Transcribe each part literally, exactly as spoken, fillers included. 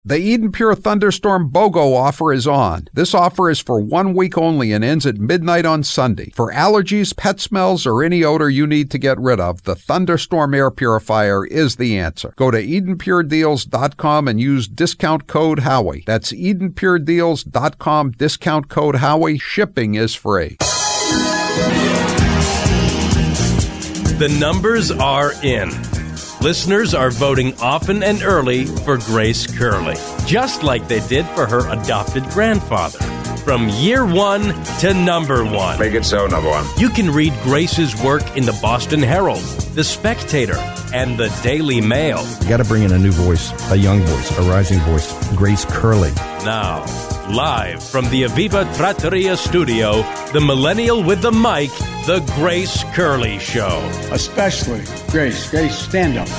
The Eden Pure Thunderstorm BOGO offer is on. This offer is for one week only and ends at midnight on Sunday. For allergies, pet smells, or any odor you need to get rid of, the Thunderstorm Air Purifier is the answer. Go to eden pure deals dot com and use discount code Howie. That's eden pure deals dot com, discount code Howie. Shipping is free. The numbers are in. Listeners are voting often and early for Grace Curley, just like they did for her adopted grandfather. From year one to number one. Make it so, number one. You can read Grace's work in the Boston Herald, the Spectator, and the Daily Mail. You got to bring in a new voice, a young voice, a rising voice, Grace Curley. Now, live from the Aviva Trattoria studio, the millennial with the mic, the Grace Curley Show. Especially Grace. Grace, stand up.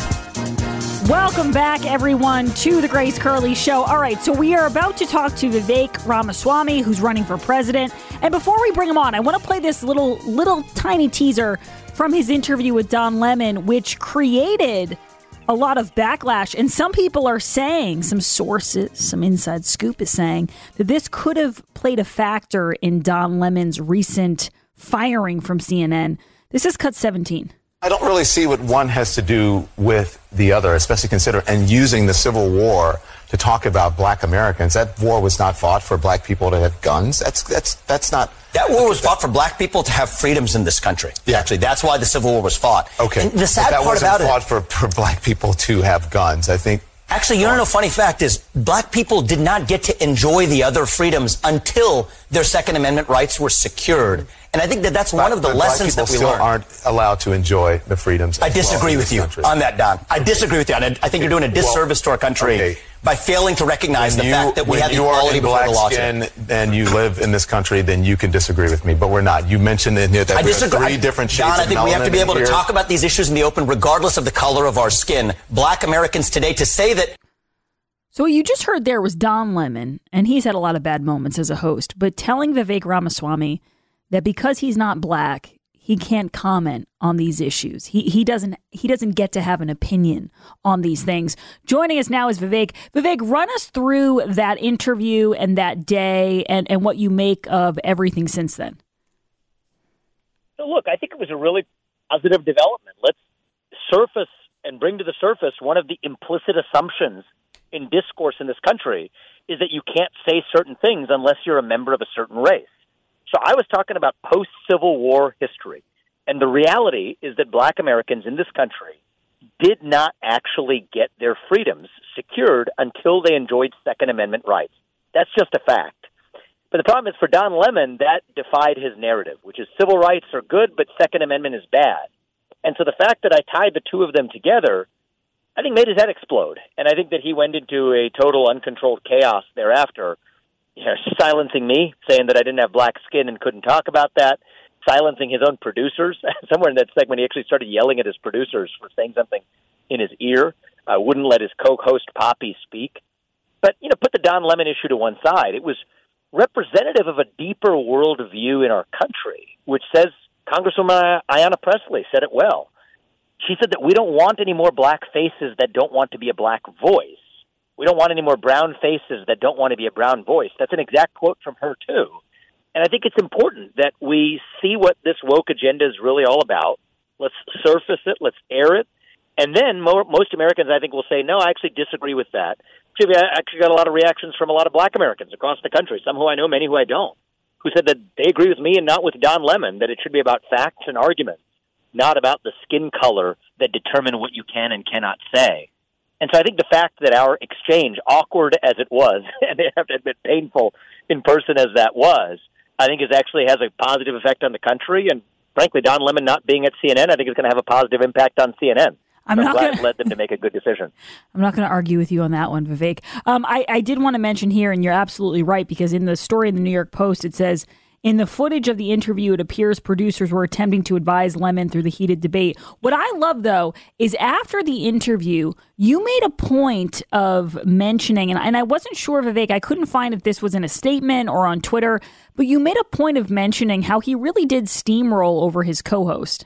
Welcome back, everyone, to the Grace Curley Show. All right, so we are about to talk to Vivek Ramaswamy, who's running for president. And before we bring him on, I want to play this little, little tiny teaser from his interview with Don Lemon, which created a lot of backlash. And some people are saying, some sources, some inside scoop is saying, that this could have played a factor in Don Lemon's recent firing from C N N. This is Cut seventeen. I don't really see what one has to do with the other, especially consider and using the Civil War to talk about black Americans. That war was not fought for black people to have guns. That's that's that's not. That war was fought for black people to have freedoms in this country. Yeah. Actually, that's why the Civil War was fought. Okay. And the sad but that part wasn't about fought it, for, for black people to have guns. I think. Actually, you know, no funny fact is black people did not get to enjoy the other freedoms until their Second Amendment rights were secured. And I think that that's But, one of the but lessons black that we people learned. still aren't allowed to enjoy the freedoms. I disagree well with you country. on that, Don. I disagree with you on it. I think you're doing a disservice well, to our country okay. by failing to recognize when the you, fact that we have you equality before black the law. skin and you live in this country, then you can disagree with me. But we're not. You mentioned in here that I we disagree. have three different shades Don, I of think we have to be melanin able to here. talk about these issues in the open, regardless of the color of our skin. Black Americans today, to say that. So what you just heard there was Don Lemon, and he's had a lot of bad moments as a host, but telling Vivek Ramaswamy that because he's not black, he can't comment on these issues. He he doesn't he doesn't get to have an opinion on these things. Joining us now is Vivek. Vivek, run us through that interview and that day and, and what you make of everything since then. So look, I think it was a really positive development. Let's surface and bring to the surface one of the implicit assumptions in discourse in this country is that you can't say certain things unless you're a member of a certain race. So I was talking about post-Civil War history. And the reality is that black Americans in this country did not actually get their freedoms secured until they enjoyed Second Amendment rights. That's just a fact. But the problem is for Don Lemon, that defied his narrative, which is civil rights are good, but Second Amendment is bad. And so the fact that I tied the two of them together, I think made his head explode. And I think that he went into a total uncontrolled chaos thereafter, you know, silencing me, saying that I didn't have black skin and couldn't talk about that, silencing his own producers. Somewhere in that segment, he actually started yelling at his producers for saying something in his ear, uh, wouldn't let his co-host Poppy speak. But, you know, put the Don Lemon issue to one side. It was representative of a deeper worldview in our country, which says, Congresswoman Ayanna Pressley said it well. She said that we don't want any more black faces that don't want to be a black voice. We don't want any more brown faces that don't want to be a brown voice. That's an exact quote from her, too. And I think it's important that we see what this woke agenda is really all about. Let's surface it. Let's air it. And then mo- most Americans, I think, will say, no, I actually disagree with that. Actually, I actually got a lot of reactions from a lot of black Americans across the country, some who I know, many who I don't, who said that they agree with me and not with Don Lemon, that it should be about facts and arguments, not about the skin color that determine what you can and cannot say. And so I think the fact that our exchange, awkward as it was, and they have to admit painful in person as that was, I think is actually has a positive effect on the country. And frankly, Don Lemon not being at C N N, I think is going to have a positive impact on C N N. I'm, I'm not glad gonna, it led them to make a good decision. I'm not going to argue with you on that one, Vivek. Um, I, I did want to mention here, and you're absolutely right, because in the story in the New York Post, it says, in the footage of the interview, it appears producers were attempting to advise Lemon through the heated debate. What I love, though, is after the interview, you made a point of mentioning, and, and I wasn't sure, Vivek, I couldn't find if this was in a statement or on Twitter, but you made a point of mentioning how he really did steamroll over his co-host.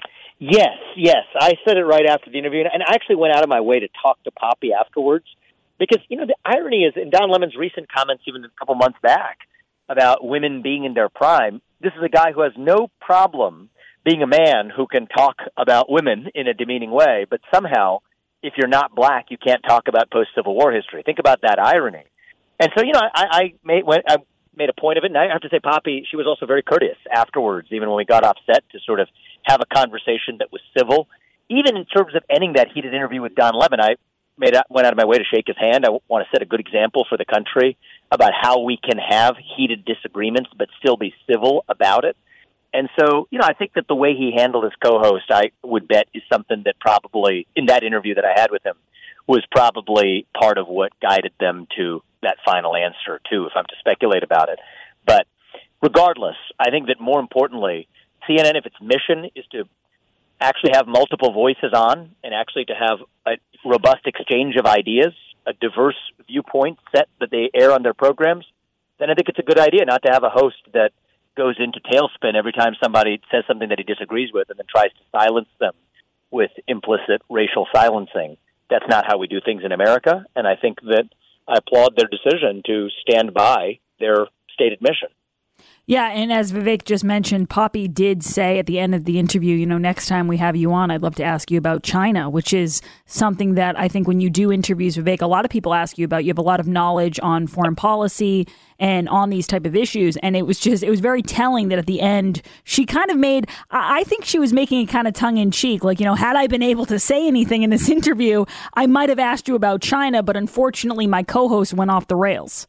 Yes, yes. I said it right after the interview, and I actually went out of my way to talk to Poppy afterwards Because, you know, the irony is in Don Lemon's recent comments, even a couple months back, about women being in their prime, this is a guy who has no problem being a man who can talk about women in a demeaning way, but somehow, if you're not black, you can't talk about post-Civil War history. Think about that irony. And so, you know, I, I made went, I made a point of it, and I have to say, Poppy, she was also very courteous afterwards, even when we got offset, to sort of have a conversation that was civil. Even in terms of ending that heated interview with Don Lemon, I made went out of my way to shake his hand. I want to set a good example for the country about how we can have heated disagreements but still be civil about it. And so, you know, I think that the way he handled his co-host, I would bet, is something that probably, in that interview that I had with him, was probably part of what guided them to that final answer, too, if I'm to speculate about it. But regardless, I think that more importantly, C N N, if its mission is to actually have multiple voices on and actually to have a robust exchange of ideas, a diverse viewpoint set that they air on their programs, then I think it's a good idea not to have a host that goes into tailspin every time somebody says something that he disagrees with and then tries to silence them with implicit racial silencing. That's not how we do things in America, and I think that I applaud their decision to stand by their stated mission. Yeah, and as Vivek just mentioned, Poppy did say at the end of the interview, you know, next time we have you on, I'd love to ask you about China, which is something that I think when you do interviews, Vivek, a lot of people ask you about. You have a lot of knowledge on foreign policy and on these type of issues. And it was just, it was very telling that at the end, she kind of made, I think she was making it kind of tongue in cheek. Like, you know, had I been able to say anything in this interview, I might have asked you about China, but unfortunately my co-host went off the rails.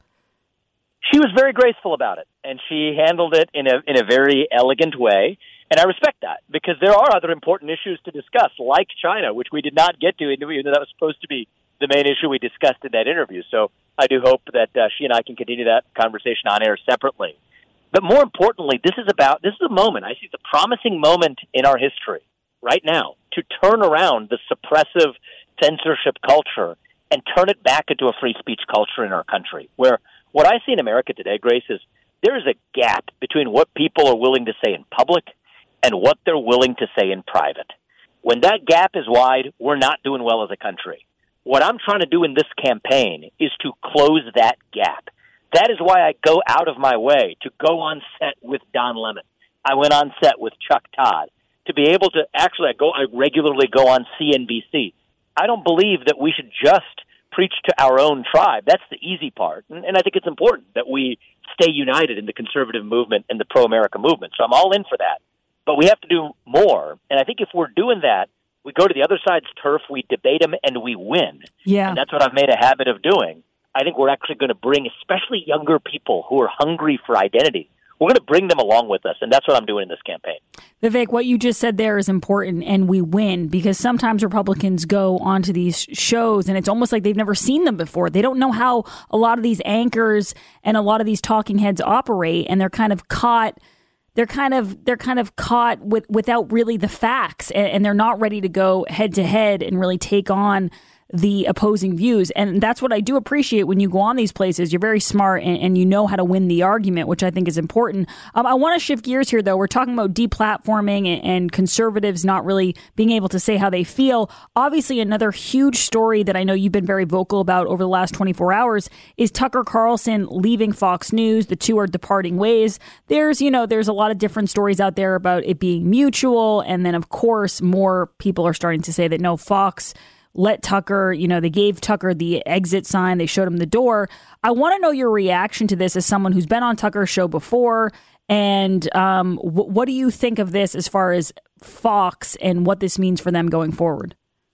She was very graceful about it, and she handled it in a in a very elegant way, and I respect that, because there are other important issues to discuss, like China, which we did not get to, even though that was supposed to be the main issue we discussed in that interview. So I do hope that uh, she and I can continue that conversation on air separately. But more importantly, this is about, this is a moment, I see the promising moment in our history right now to turn around the suppressive censorship culture and turn it back into a free speech culture in our country, where what I see in America today, Grace, is there is a gap between what people are willing to say in public and what they're willing to say in private. When that gap is wide, we're not doing well as a country. What I'm trying to do in this campaign is to close that gap. That is why I go out of my way to go on set with Don Lemon. I went on set with Chuck Todd. To be able to actually, I go, I regularly go on C N B C. I don't believe that we should just preach to our own tribe. That's the easy part. And, and I think it's important that we stay united in the conservative movement and the pro-America movement. So I'm all in for that. But we have to do more. And I think if we're doing that, we go to the other side's turf, we debate them, and we win. Yeah. And that's what I've made a habit of doing. I think we're actually going to bring, especially younger people who are hungry for identity, we're going to bring them along with us, and that's what I'm doing in this campaign. Vivek, what you just said there is important, and we win, because sometimes Republicans go onto these shows, and it's almost like they've never seen them before. They don't know how a lot of these anchors and a lot of these talking heads operate, and they're kind of caught. They're kind of they're kind of caught with without really the facts, and, and they're not ready to go head to head and really take on the opposing views. And that's what I do appreciate when you go on these places. You're very smart and, and you know how to win the argument, which I think is important. Um, I want to shift gears here, though. We're talking about deplatforming and, and conservatives not really being able to say how they feel. Obviously, another huge story that I know you've been very vocal about over the last twenty-four hours is Tucker Carlson leaving Fox News. The two are departing ways. There's, you know, there's a lot of different stories out there about it being mutual. And then, of course, more people are starting to say that no, Fox let Tucker, you know, they gave Tucker the exit sign. They showed him the door. I want to know your reaction to this as someone who's been on Tucker's show before. And um, w- what do you think of this as far as Fox and what this means for them going forward?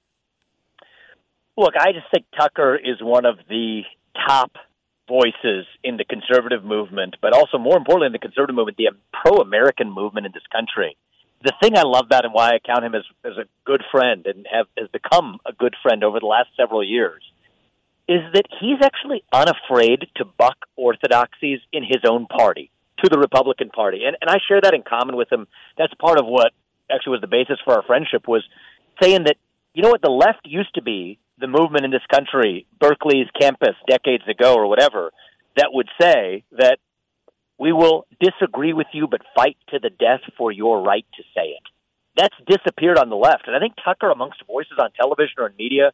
Look, I just think Tucker is one of the top voices in the conservative movement, but also more importantly in the conservative movement, the pro-American movement in this country. The thing I love about him, why I count him as, as a good friend and have has become a good friend over the last several years, is that he's actually unafraid to buck orthodoxies in his own party, to the Republican Party. And, and I share that in common with him. That's part of what actually was the basis for our friendship, was saying that, you know what, the left used to be the movement in this country, Berkeley's campus decades ago or whatever, that would say that we will disagree with you, but fight to the death for your right to say it. That's disappeared on the left. And I think Tucker, amongst voices on television or in media,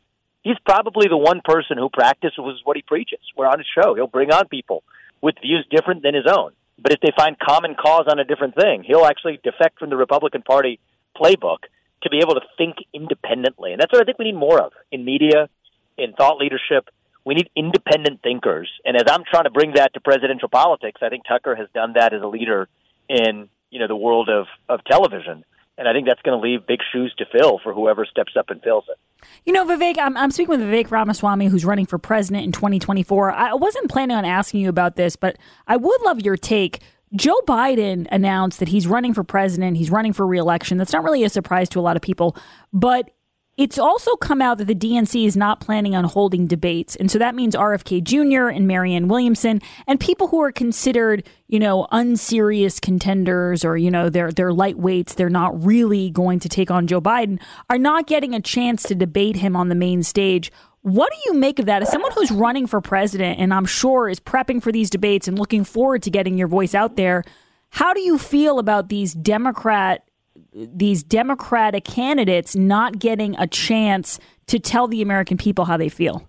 he's probably the one person who practices what he preaches. We're on his show. He'll bring on people with views different than his own. But if they find common cause on a different thing, he'll actually defect from the Republican Party playbook to be able to think independently. And that's what I think we need more of in media, in thought leadership. We need independent thinkers. And as I'm trying to bring that to presidential politics, I think Tucker has done that as a leader in, you know, the world of, of television. And I think that's going to leave big shoes to fill for whoever steps up and fills it. You know, Vivek, I'm, I'm speaking with Vivek Ramaswamy, who's running for president in twenty twenty-four. I wasn't planning on asking you about this, but I would love your take. Joe Biden announced that he's running for president. He's running for re-election. That's not really a surprise to a lot of people, but it's also come out that the D N C is not planning on holding debates. And so that means R F K Junior and Marianne Williamson and people who are considered, you know, unserious contenders or, you know, they're, they're lightweights. They're not really going to take on Joe Biden are not getting a chance to debate him on the main stage. What do you make of that? As someone who's running for president and I'm sure is prepping for these debates and looking forward to getting your voice out there, how do you feel about these Democrat these Democratic candidates not getting a chance to tell the American people how they feel?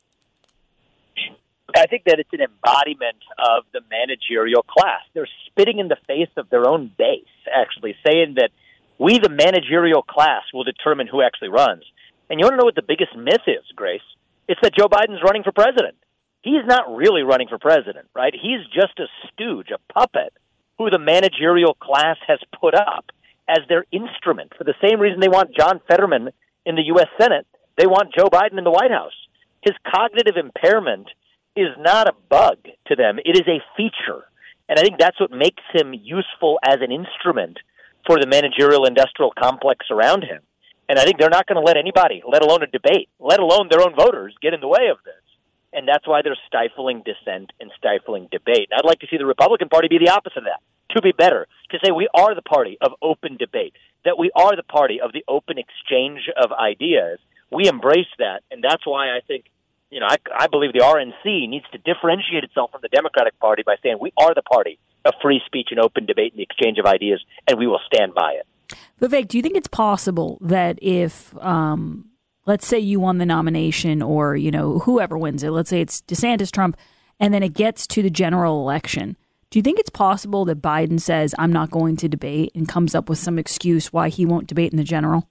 I think that it's an embodiment of the managerial class. They're spitting in the face of their own base, actually, saying that we, the managerial class, will determine who actually runs. And you want to know what the biggest myth is, Grace? It's that Joe Biden's running for president. He's not really running for president, right? He's just a stooge, a puppet, who the managerial class has put up as their instrument. For the same reason they want John Fetterman in the U S Senate, they want Joe Biden in the White House. His cognitive impairment is not a bug to them. It is a feature. And I think that's what makes him useful as an instrument for the managerial industrial complex around him. And I think they're not going to let anybody, let alone a debate, let alone their own voters, get in the way of this. And that's why they're stifling dissent and stifling debate. And I'd like to see the Republican Party be the opposite of that, to be better, to say we are the party of open debate, that we are the party of the open exchange of ideas. We embrace that, and that's why I think, you know, I, I believe the R N C needs to differentiate itself from the Democratic Party by saying we are the party of free speech and open debate and the exchange of ideas, and we will stand by it. Vivek, do you think it's possible that if, um, let's say you won the nomination or, you know, whoever wins it, let's say it's DeSantis, Trump, and then it gets to the general election, do you think it's possible that Biden says, I'm not going to debate and comes up with some excuse why he won't debate in the general?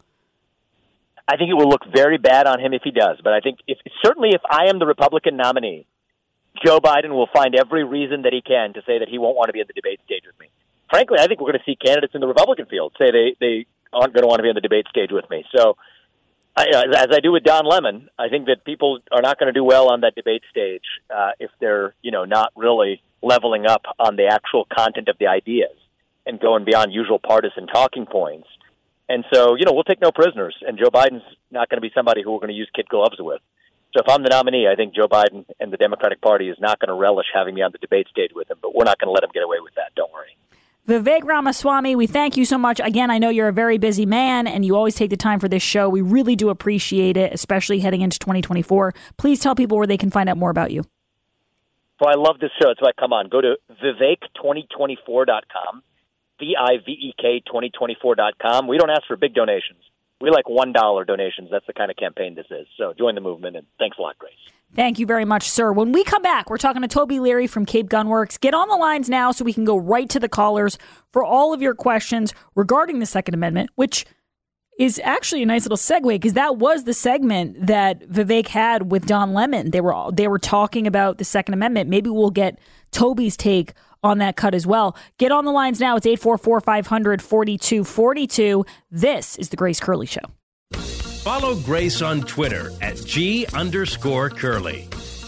I think it will look very bad on him if he does. But I think if certainly if I am the Republican nominee, Joe Biden will find every reason that he can to say that he won't want to be on the debate stage with me. Frankly, I think we're going to see candidates in the Republican field say they, they aren't going to want to be on the debate stage with me. So I, as I do with Don Lemon, I think that people are not going to do well on that debate stage uh, if they're, you know, not really leveling up on the actual content of the ideas and going beyond usual partisan talking points. And so, you know, we'll take no prisoners, and Joe Biden's not going to be somebody who we're going to use kid gloves with. So if I'm the nominee, I think Joe Biden and the Democratic Party is not going to relish having me on the debate stage with him, but we're not going to let him get away with that. Don't worry. Vivek Ramaswamy, we thank you so much. Again, I know you're a very busy man, and you always take the time for this show. We really do appreciate it, especially heading into twenty twenty-four. Please tell people where they can find out more about you. So I love this show. That's why I come on. Go to Vivek twenty twenty-four dot com, V I V E K twenty twenty-four dot com. We don't ask for big donations. We like one dollar donations. That's the kind of campaign this is. So join the movement, and thanks a lot, Grace. Thank you very much, sir. When we come back, we're talking to Toby Leary from Cape Gun Works. Get on the lines now so we can go right to the callers for all of your questions regarding the Second Amendment, which is actually a nice little segue because that was the segment that Vivek had with Don Lemon. They were they were talking about the Second Amendment. Maybe we'll get Toby's take on that cut as well. Get on the lines now. It's eight four four, five hundred, forty-two forty-two. This is The Grace Curley Show. Follow Grace on Twitter at G underscore Curley.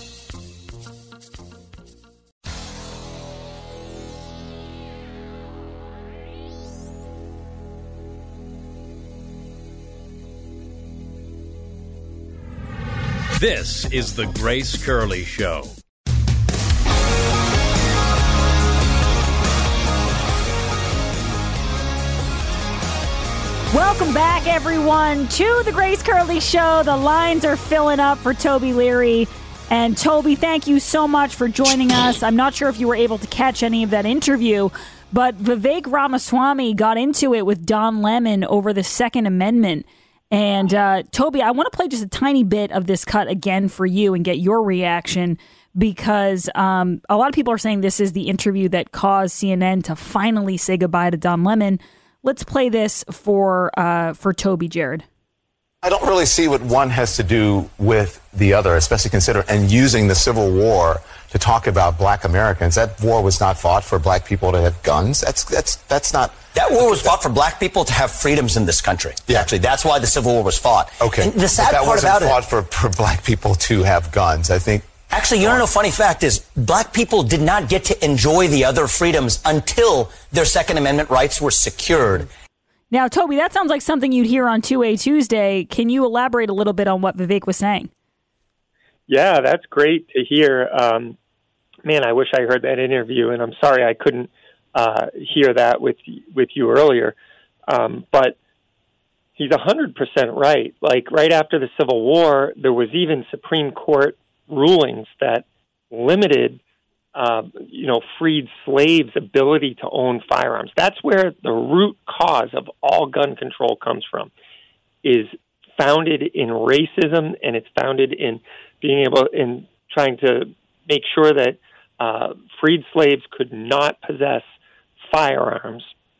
This is The Grace Curley Show. Welcome back, everyone, to the Grace Curley Show. The lines are filling up for Toby Leary. And Toby, thank you so much for joining us. I'm not sure if you were able to catch any of that interview, but Vivek Ramaswamy got into it with Don Lemon over the Second Amendment. And uh, Toby, I want to play just a tiny bit of this cut again for you and get your reaction, because um, a lot of people are saying this is the interview that caused C N N to finally say goodbye to Don Lemon. Let's play this for uh, for Toby, Jared. I don't really see what one has to do with the other, especially consider and using the Civil War to talk about black Americans. That war was not fought for black people to have guns. That's that's that's not. That war was fought for black people to have freedoms in this country. Yeah. Actually, that's why the Civil War was fought. Okay. And the sad but that part wasn't about fought it, for, for black people to have guns. I think. Actually, you know, a funny fact is black people did not get to enjoy the other freedoms until their Second Amendment rights were secured. Now, Toby, that sounds like something you'd hear on two A Tuesday. Can you elaborate a little bit on what Vivek was saying? Yeah, that's great to hear. Um, man, I wish I heard that interview, and I'm sorry I couldn't uh, hear that with with you earlier. Um, but he's one hundred percent right. Like, right after the Civil War, there was even Supreme Court rulings that limited Uh, you know, freed slaves' ability to own firearms. That's where the root cause of all gun control comes from, is founded in racism, and it's founded in being able, in trying to make sure that uh, freed slaves could not possess firearms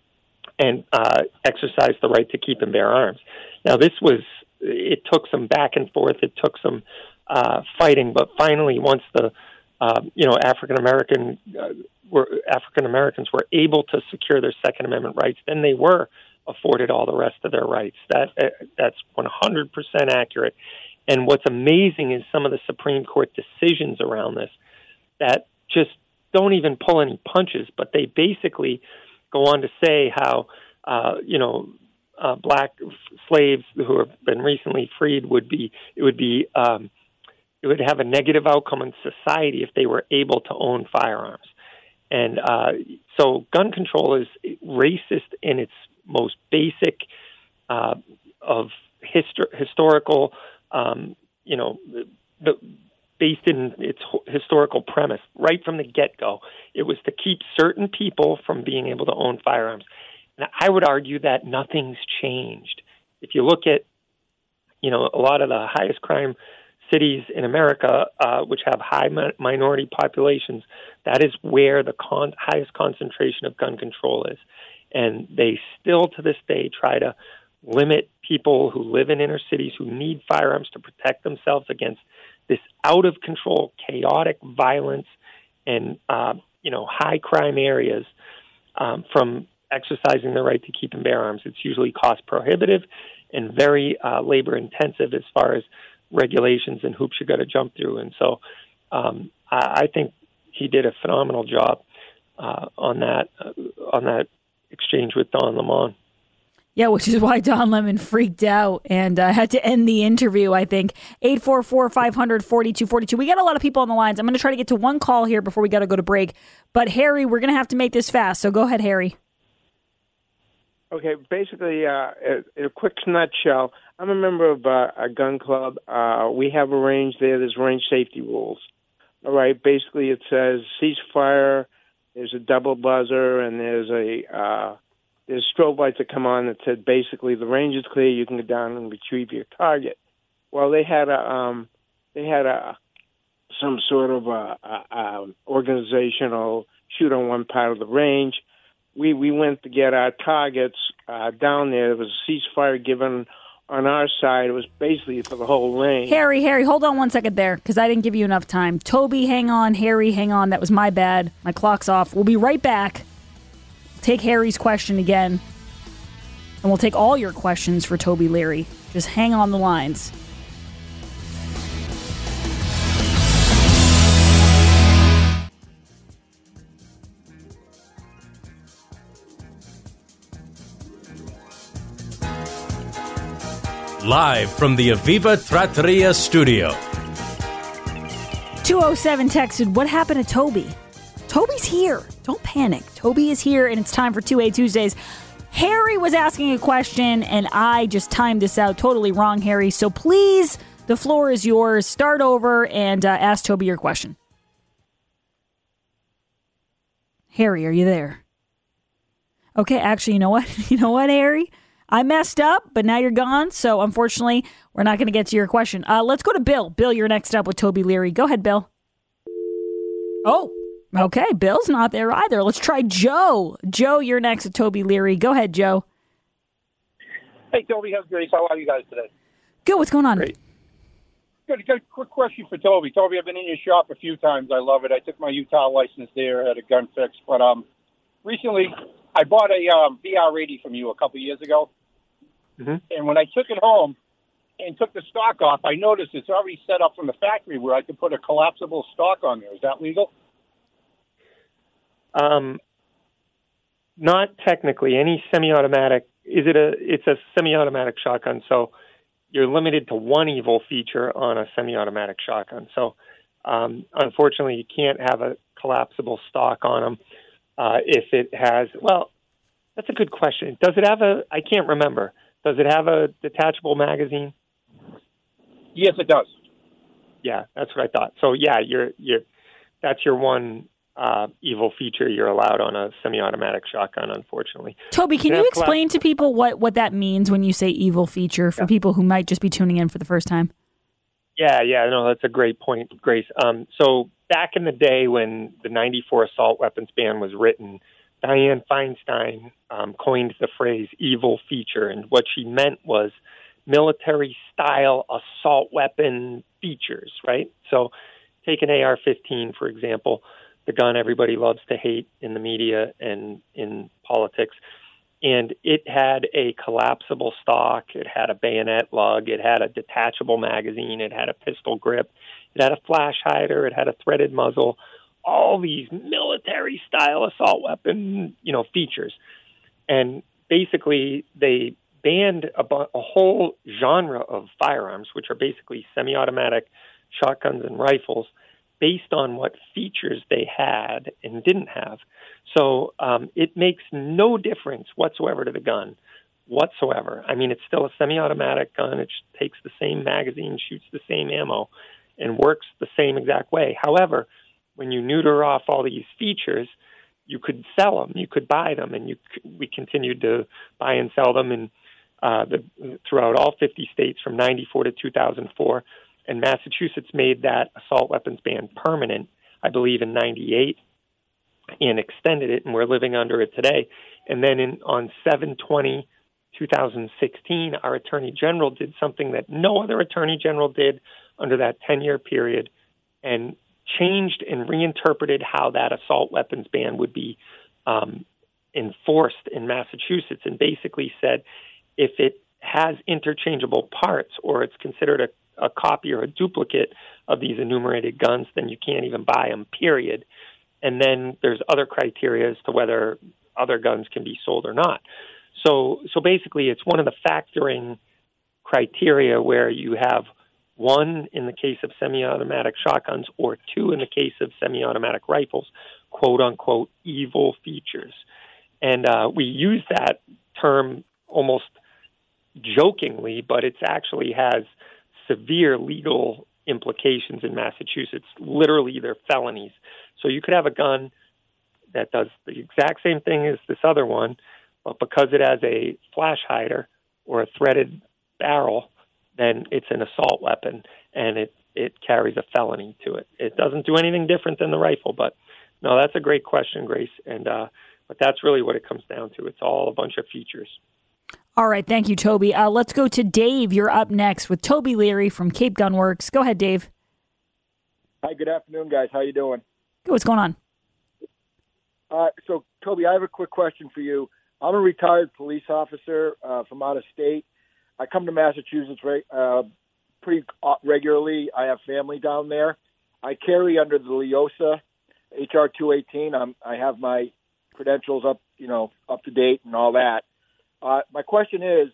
and uh, exercise the right to keep and bear arms. Now, this was, it took some back and forth, it took some uh, fighting, but finally, once the Uh, you know, African American uh, were African Americans were able to secure their Second Amendment rights, then they were afforded all the rest of their rights. That uh, that's one hundred percent accurate. And what's amazing is some of the Supreme Court decisions around this that just don't even pull any punches, but they basically go on to say how uh, you know uh, black slaves who have been recently freed would be it would be um, it would have a negative outcome in society if they were able to own firearms. And uh, so gun control is racist in its most basic uh, of histor- historical, um, you know, the, based in its historical premise. Right from the get-go, it was to keep certain people from being able to own firearms. And I would argue that nothing's changed. If you look at, you know, a lot of the highest crime cities in America, uh, which have high mi- minority populations, that is where the con- highest concentration of gun control is. And they still, to this day, try to limit people who live in inner cities who need firearms to protect themselves against this out-of-control, chaotic violence and, uh, you know, high crime areas um, from exercising the right to keep and bear arms. It's usually cost prohibitive and very uh, labor-intensive as far as regulations and hoops you got to jump through. And so um, I, I think he did a phenomenal job uh, on that uh, on that exchange with Don Lemon. Yeah, which is why Don Lemon freaked out and uh, had to end the interview, I think. eight four four, five hundred, forty-two forty-two. We got a lot of people on the lines. I'm going to try to get to one call here before we got to go to break. But, Harry, we're going to have to make this fast. So go ahead, Harry. Okay, basically, uh, in a quick nutshell, I'm a member of uh, a gun club. Uh, we have a range there. There's range safety rules. All right, basically it says ceasefire, there's a double buzzer, and there's a uh, there's strobe lights that come on that said basically the range is clear, you can go down and retrieve your target. Well, they had a um, they had a some sort of a, a, a organizational shoot on one part of the range. We we went to get our targets uh, down there. There was a ceasefire given on our side. It was basically for the whole range. Harry, Harry, hold on one second there, because I didn't give you enough time. Toby, hang on. Harry, hang on. That was my bad. My clock's off. We'll be right back. Take Harry's question again, and we'll take all your questions for Toby Leary. Just hang on the lines. Live from the Aviva Trattoria studio. two oh seven texted, what happened to Toby? Toby's here. Don't panic. Toby is here, and it's time for two A Tuesdays. Harry was asking a question, and I just timed this out totally wrong, Harry. So please, the floor is yours. Start over and uh, ask Toby your question. Harry, are you there? Okay, actually, you know what? You know what, Harry? I messed up, but now you're gone. So unfortunately, we're not going to get to your question. Uh, let's go to Bill. Bill, you're next up with Toby Leary. Go ahead, Bill. Oh, okay. Bill's not there either. Let's try Joe. Joe, you're next with Toby Leary. Go ahead, Joe. Hey, Toby. How's Grace? How are you guys today? Good. What's going on? Great. Good, good. Quick question for Toby. Toby, I've been in your shop a few times. I love it. I took my Utah license there at a gun fix. But um, recently, I bought a um, V R eighty from you a couple years ago. Mm-hmm. And when I took it home and took the stock off, I noticed it's already set up from the factory where I could put a collapsible stock on there. Is that legal? Um, not technically. Any semi-automatic, is it a, it's a semi-automatic shotgun, so you're limited to one evil feature on a semi-automatic shotgun. So, um, unfortunately, you can't have a collapsible stock on them uh, if it has, well, that's a good question. Does it have a, I can't remember, does it have a detachable magazine? Yes, it does. Yeah, that's what I thought. So, yeah, you're, you're, that's your one uh, evil feature you're allowed on a semi-automatic shotgun, unfortunately. Toby, can you, you explain to people what, what that means when you say evil feature for yeah. people who might just be tuning in for the first time? Yeah, yeah, no, that's a great point, Grace. Um, so back in the day when the ninety-four assault weapons ban was written, Dianne Feinstein um, coined the phrase evil feature, and what she meant was military-style assault weapon features, right? So take an A R fifteen, for example, the gun everybody loves to hate in the media and in politics. And it had a collapsible stock, it had a bayonet lug, it had a detachable magazine, it had a pistol grip, it had a flash hider, it had a threaded muzzle, all these military-style assault weapon, you know, features. And basically, they banned a, bu- a whole genre of firearms, which are basically semi-automatic shotguns and rifles, based on what features they had and didn't have. So um, it makes no difference whatsoever to the gun, whatsoever. I mean, it's still a semi-automatic gun. It takes the same magazine, shoots the same ammo, and works the same exact way. However, when you neuter off all these features, you could sell them, you could buy them, and you we continued to buy and sell them in, uh, the, throughout all fifty states from ninety-four to two thousand four. And Massachusetts made that assault weapons ban permanent, I believe, in ninety-eight, and extended it, and we're living under it today. And then in, on seven twenty twenty sixteen, our Attorney General did something that no other Attorney General did under that ten-year period, and changed and reinterpreted how that assault weapons ban would be um, enforced in Massachusetts, and basically said if it has interchangeable parts or it's considered a a copy or a duplicate of these enumerated guns, then you can't even buy them, period. And then there's other criteria as to whether other guns can be sold or not. So, so basically, it's one of the factoring criteria where you have one in the case of semi-automatic shotguns or two in the case of semi-automatic rifles, quote-unquote, evil features. And uh, we use that term almost jokingly, but it actually has severe legal implications in Massachusetts. Literally, they're felonies. So you could have a gun that does the exact same thing as this other one, but because it has a flash hider or a threaded barrel, then it's an assault weapon, and it, it carries a felony to it. It doesn't do anything different than the rifle, but no, that's a great question, Grace. And uh, but that's really what it comes down to. It's all a bunch of features. All right. Thank you, Toby. Uh, let's go to Dave. You're up next with Toby Leary from Cape Gun Works. Go ahead, Dave. Hi, good afternoon, guys. How you doing? Good. What's going on? Uh, so, Toby, I have a quick question for you. I'm a retired police officer uh, from out of state. I come to Massachusetts uh, pretty regularly. I have family down there. I carry under the LEOSA H R two eighteen. I'm, I have my credentials up, you know, up to date and all that. Uh, my question is,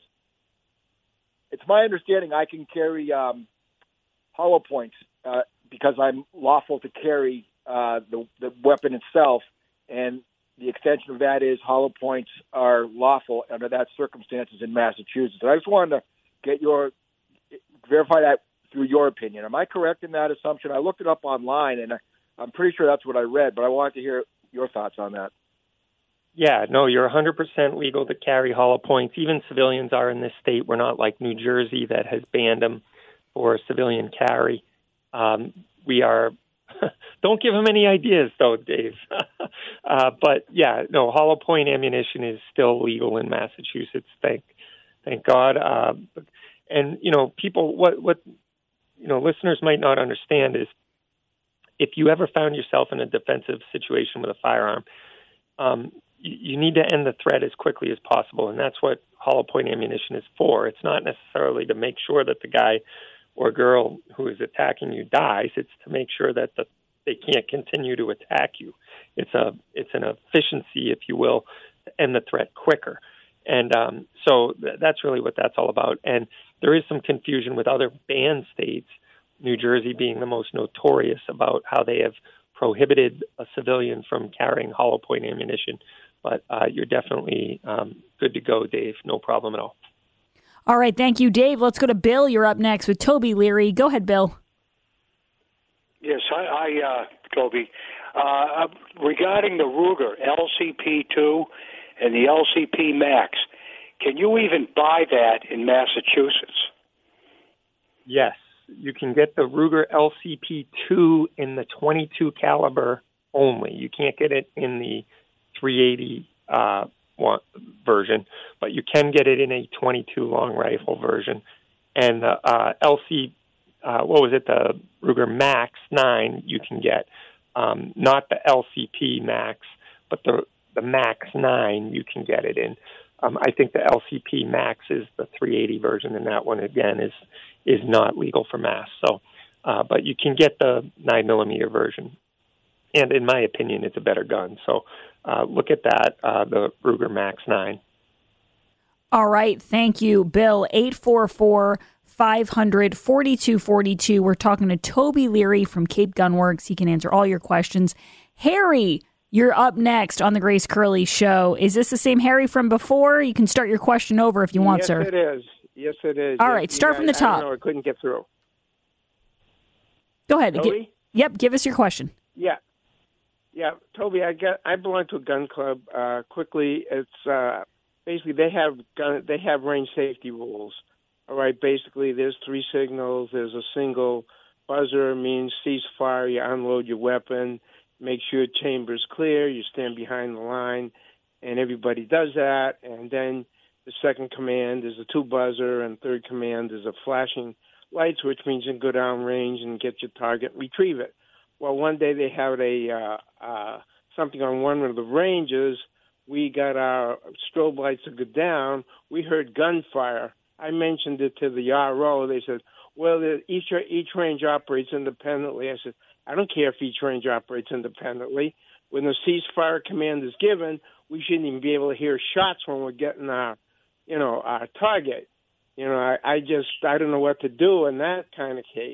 it's my understanding I can carry um, hollow points uh, because I'm lawful to carry uh, the, the weapon itself, and the extension of that is hollow points are lawful under that circumstances in Massachusetts. And I just wanted to get your verify that through your opinion. Am I correct in that assumption? I looked it up online, and I, I'm pretty sure that's what I read, but I wanted to hear your thoughts on that. Yeah, no, you're one hundred percent legal to carry hollow points. Even civilians are in this state. We're not like New Jersey that has banned them for civilian carry. Um, we are, don't give them any ideas though, Dave. uh, but yeah, no, hollow point ammunition is still legal in Massachusetts. Thank, thank God. Uh, and, you know, people, what, what, you know, listeners might not understand is if you ever found yourself in a defensive situation with a firearm, um, you need to end the threat as quickly as possible, and that's what hollow point ammunition is for. It's not necessarily to make sure that the guy or girl who is attacking you dies. It's to make sure that the, they can't continue to attack you. It's a it's an efficiency, if you will, to end the threat quicker. And um, so th- that's really what that's all about. And there is some confusion with other banned states, New Jersey being the most notorious about how they have prohibited a civilian from carrying hollow point ammunition. But uh, you're definitely um, good to go, Dave. No problem at all. All right. Thank you, Dave. Let's go to Bill. You're up next with Toby Leary. Go ahead, Bill. Yes, hi, hi uh, Toby. Uh, regarding the Ruger L C P two and the L C P Max, can you even buy that in Massachusetts? Yes. You can get the Ruger L C P two in the twenty-two caliber only. You can't get it in the three eighty uh, one version, but you can get it in a twenty-two long rifle version. And the uh, L C, uh, what was it, the Ruger Max nine you can get. Um, not the L C P Max, but the, the Max nine you can get it in. Um, I think the L C P Max is the three eighty version, and that one, again, is is not legal for mass. So, uh, but you can get the nine millimeter version. And in my opinion, it's a better gun. So uh, look at that, uh, the Ruger Max nine. All right. Thank you, Bill. eight four four, five hundred, forty-two forty-two. We're talking to Toby Leary from Cape Gun Works. He can answer all your questions. Harry, you're up next on the Grace Curley Show. Is this the same Harry from before? You can start your question over if you want, yes, sir. Yes, it is. Yes, it is. All yes, right. Start guys, from the top. I don't know. I couldn't get through. Go ahead. Toby? G- yep. Give us your question. Yeah. Yeah, Toby, I get. I belong to a gun club. Uh, quickly, it's uh, basically they have gun. They have range safety rules. All right. Basically, there's three signals. There's a single buzzer, means cease fire. You unload your weapon. Make sure chamber's clear. You stand behind the line, and everybody does that. And then the second command is a two buzzer, and third command is a flashing lights, which means you can go down range and get your target and retrieve it. Well, one day they had a uh, uh, something on one of the ranges. We got our strobe lights to go down. We heard gunfire. I mentioned it to the R O. They said, well, each each range operates independently. I said, I don't care if each range operates independently. When the ceasefire command is given, we shouldn't even be able to hear shots when we're getting our, you know, our target. You know, I, I just, I don't know what to do in that kind of case.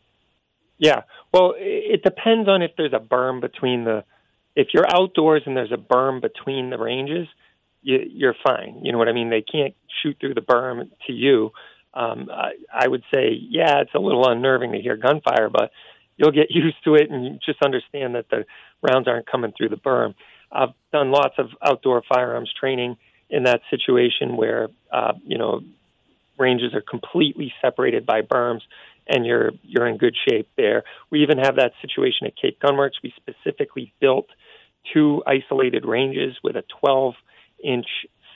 Yeah. Well, it depends on if there's a berm between the, if you're outdoors and there's a berm between the ranges, you, you're fine. You know what I mean? They can't shoot through the berm to you. Um, I, I would say, yeah, it's a little unnerving to hear gunfire, but you'll get used to it and you just understand that the rounds aren't coming through the berm. I've done lots of outdoor firearms training in that situation where, uh, you know, ranges are completely separated by berms, and you're you're in good shape there. We even have that situation at Cape Gun Works. We specifically built two isolated ranges with a twelve-inch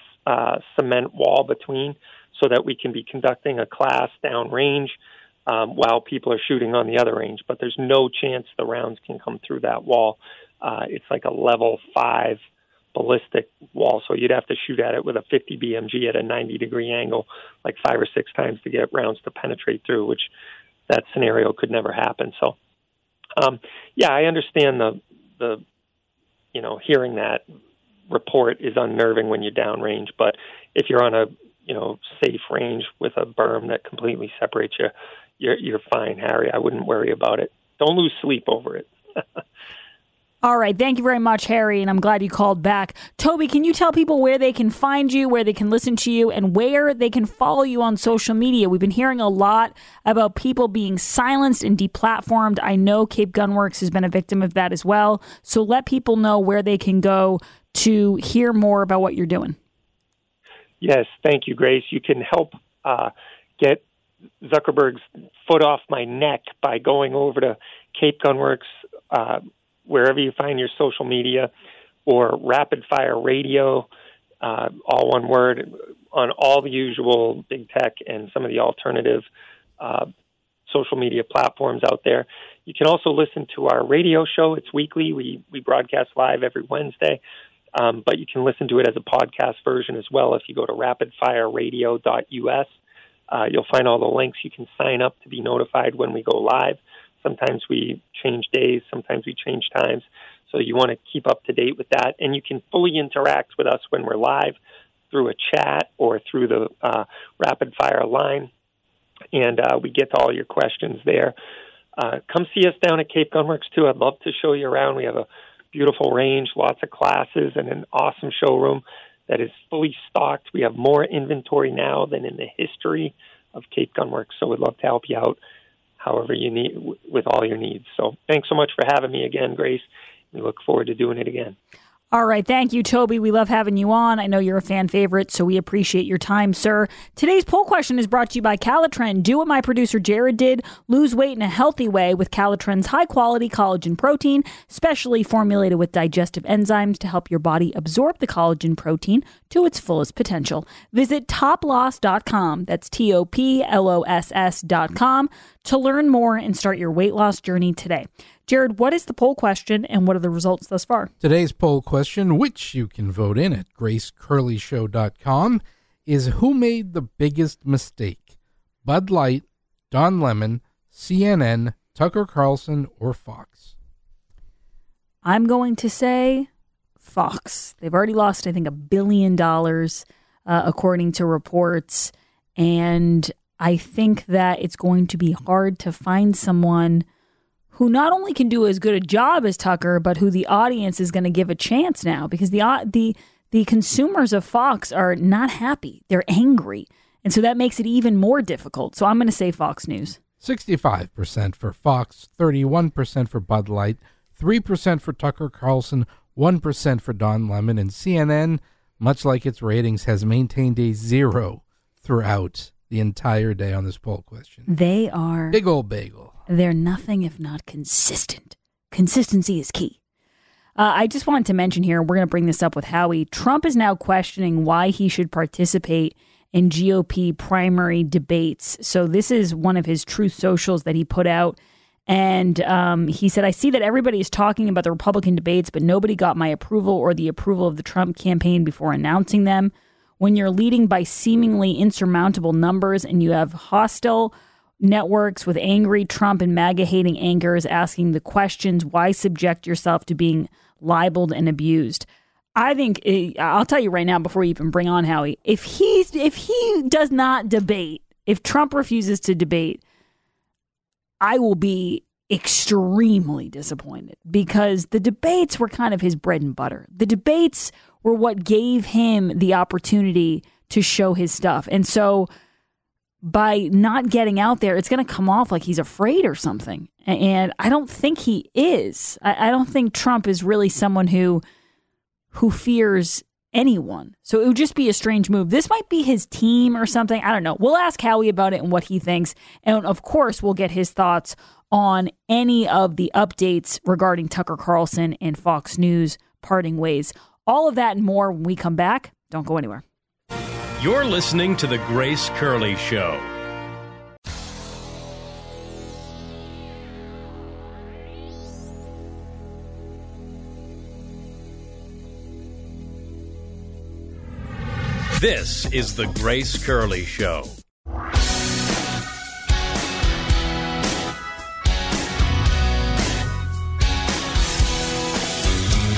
uh, cement wall between so that we can be conducting a class downrange um, while people are shooting on the other range. But there's no chance the rounds can come through that wall. Uh, it's like a level five ballistic wall, so you'd have to shoot at it with a fifty B M G at a ninety degree angle like five or six times to get rounds to penetrate through, which that scenario could never happen. So, um, yeah, I understand the, the, you know, hearing that report is unnerving when you're downrange, but if you're on a, you know, safe range with a berm that completely separates you, you're, you're fine, Harry. I wouldn't worry about it. Don't lose sleep over it. All right. Thank you very much, Harry, and I'm glad you called back. Toby, can you tell people where they can find you, where they can listen to you, and where they can follow you on social media? We've been hearing a lot about people being silenced and deplatformed. I know Cape Gunworks has been a victim of that as well. So let people know where they can go to hear more about what you're doing. Yes, thank you, Grace. You can help uh, get Zuckerberg's foot off my neck by going over to Cape Gunworks, uh, wherever you find your social media, or Rapid Fire Radio, uh, all one word, on all the usual big tech and some of the alternative uh, social media platforms out there. You can also listen to our radio show. It's weekly. We, we broadcast live every Wednesday, um, but you can listen to it as a podcast version as well. If you go to rapid fire radio dot U S, uh, you'll find all the links. You can sign up to be notified when we go live. Sometimes we change days, sometimes we change times. So you want to keep up to date with that. And you can fully interact with us when we're live through a chat or through the uh, rapid fire line. And uh, we get to all your questions there. Uh, come see us down at Cape Gunworks, too. I'd love to show you around. We have a beautiful range, lots of classes, and an awesome showroom that is fully stocked. We have more inventory now than in the history of Cape Gunworks. So we'd love to help you out however you need, with all your needs. So thanks so much for having me again, Grace. We look forward to doing it again. All right. Thank you, Toby. We love having you on. I know you're a fan favorite, so we appreciate your time, sir. Today's poll question is brought to you by Calitren. Do what my producer Jared did. Lose weight in a healthy way with Calitren's high-quality collagen protein, specially formulated with digestive enzymes to help your body absorb the collagen protein to its fullest potential. Visit top loss dot com. That's T O P L O S S dot com to learn more and start your weight loss journey today. Jared, what is the poll question and what are the results thus far? Today's poll question, which you can vote in at grace curley show dot com, is who made the biggest mistake? Bud Light, Don Lemon, C N N, Tucker Carlson, or Fox? I'm going to say Fox. They've already lost, I think, a billion dollars, uh, according to reports. And I think that it's going to be hard to find someone who not only can do as good a job as Tucker, but who the audience is going to give a chance now, because the the the consumers of Fox are not happy. They're angry. And so that makes it even more difficult. So I'm going to say Fox News. sixty-five percent for Fox, thirty-one percent for Bud Light, three percent for Tucker Carlson, one percent for Don Lemon, and C N N, much like its ratings, has maintained a zero throughout the entire day on this poll question. They are... Big old bagel. They're nothing if not consistent. Consistency is key. Uh, I just wanted to mention here, we're going to bring this up with Howie. Trump is now questioning why he should participate in G O P primary debates. So this is one of his Truth Socials that he put out. And um, he said, I see that everybody is talking about the Republican debates, but nobody got my approval or the approval of the Trump campaign before announcing them. When you're leading by seemingly insurmountable numbers and you have hostile networks with angry Trump and MAGA-hating anchors asking the questions, why subject yourself to being libeled and abused? I think, I'll tell you right now before you even bring on Howie, if he's, if he does not debate, if Trump refuses to debate, I will be extremely disappointed, because the debates were kind of his bread and butter. The debates were what gave him the opportunity to show his stuff. And so by not getting out there, it's going to come off like he's afraid or something. And I don't think he is. I don't think Trump is really someone who who fears anyone. So it would just be a strange move. This might be his team or something. I don't know. We'll ask Howie about it and what he thinks. And of course, we'll get his thoughts on any of the updates regarding Tucker Carlson and Fox News parting ways. All of that and more when we come back. Don't go anywhere. You're listening to The Grace Curley Show. This is The Grace Curley Show.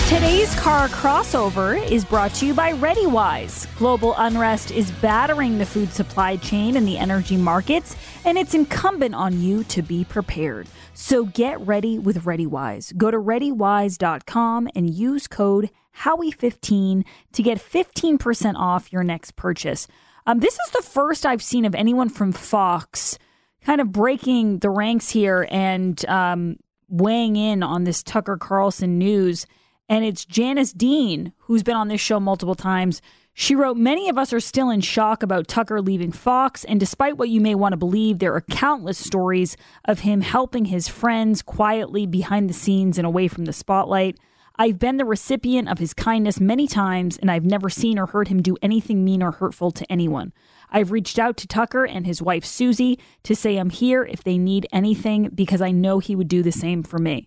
Today's car crossover is brought to you by ReadyWise. Global unrest is battering the food supply chain and the energy markets, and it's incumbent on you to be prepared. So get ready with ReadyWise. Go to ready wise dot com and use code Howie fifteen to get fifteen percent off your next purchase. Um, this is the first I've seen of anyone from Fox kind of breaking the ranks here and um, weighing in on this Tucker Carlson news. And it's Janice Dean, who's been on this show multiple times. She wrote, many of us are still in shock about Tucker leaving Fox. And despite what you may want to believe, there are countless stories of him helping his friends quietly behind the scenes and away from the spotlight. I've been the recipient of his kindness many times, and I've never seen or heard him do anything mean or hurtful to anyone. I've reached out to Tucker and his wife, Susie, to say I'm here if they need anything because I know he would do the same for me.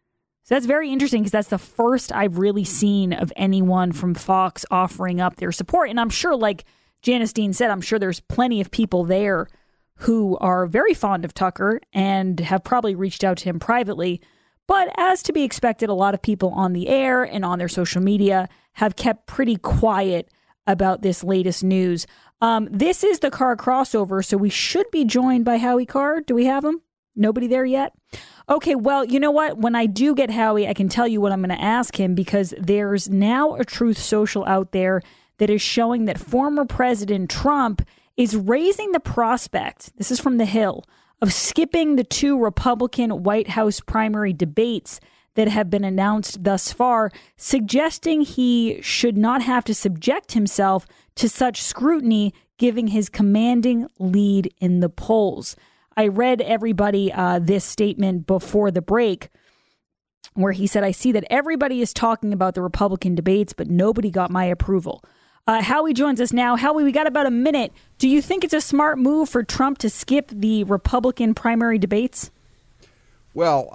So that's very interesting because that's the first I've really seen of anyone from Fox offering up their support. And I'm sure, like Janice Dean said, I'm sure there's plenty of people there who are very fond of Tucker and have probably reached out to him privately. But as to be expected, a lot of people on the air and on their social media have kept pretty quiet about this latest news. Um, this is the car crossover, so we should be joined by Howie Carr. Do we have him? Nobody there yet? Okay, well, you know what? When I do get Howie, I can tell you what I'm going to ask him because there's now a Truth Social out there that is showing that former President Trump is raising the prospect, this is from The Hill, of skipping the two Republican White House primary debates that have been announced thus far, suggesting he should not have to subject himself to such scrutiny, given his commanding lead in the polls. I read everybody uh, this statement before the break where he said, I see that everybody is talking about the Republican debates, but nobody got my approval. Uh, Howie joins us now. Howie, we got about a minute. Do you think it's a smart move for Trump to skip the Republican primary debates? Well,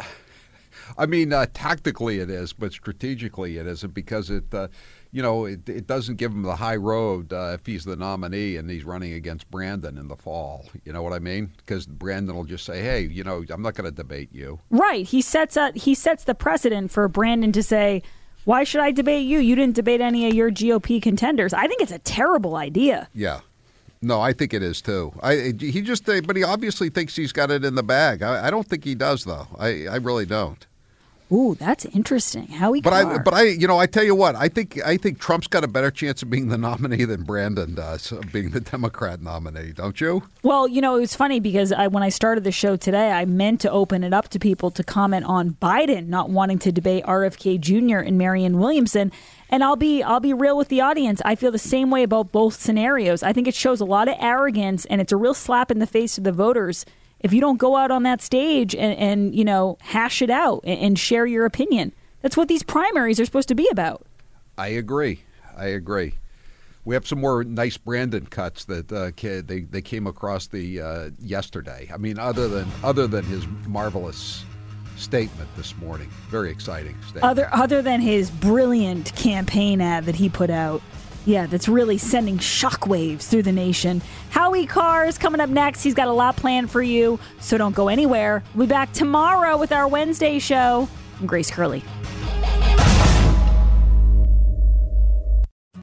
I mean, uh, tactically it is, but strategically it isn't because it, uh, you know, it, it doesn't give him the high road uh, if he's the nominee and he's running against Brandon in the fall. You know what I mean? Because Brandon will just say, hey, you know, I'm not going to debate you. Right. He sets a, he sets the precedent for Brandon to say, why should I debate you? You didn't debate any of your G O P contenders. I think it's a terrible idea. Yeah. No, I think it is, too. I He just, but he obviously thinks he's got it in the bag. I, I don't think he does, though. I, I really don't. Ooh, that's interesting. Howie But Carr. I, but I, you know, I tell you what, I think, I think Trump's got a better chance of being the nominee than Brandon does, of being the Democrat nominee, don't you? Well, you know, it was funny because I, when I started the show today, I meant to open it up to people to comment on Biden not wanting to debate R F K Junior and Marianne Williamson. And I'll be, I'll be real with the audience. I feel the same way about both scenarios. I think it shows a lot of arrogance, and it's a real slap in the face to the voters if you don't go out on that stage and, and you know, hash it out and, and share your opinion. That's what these primaries are supposed to be about. I agree. I agree. We have some more nice Brandon cuts that uh, they they came across the uh, yesterday. I mean, other than other than his marvelous statement this morning, very exciting statement. Other other than his brilliant campaign ad that he put out. Yeah, that's really sending shockwaves through the nation. Howie Carr is coming up next. He's got a lot planned for you, so don't go anywhere. We'll be back tomorrow with our Wednesday show. I'm Grace Curley.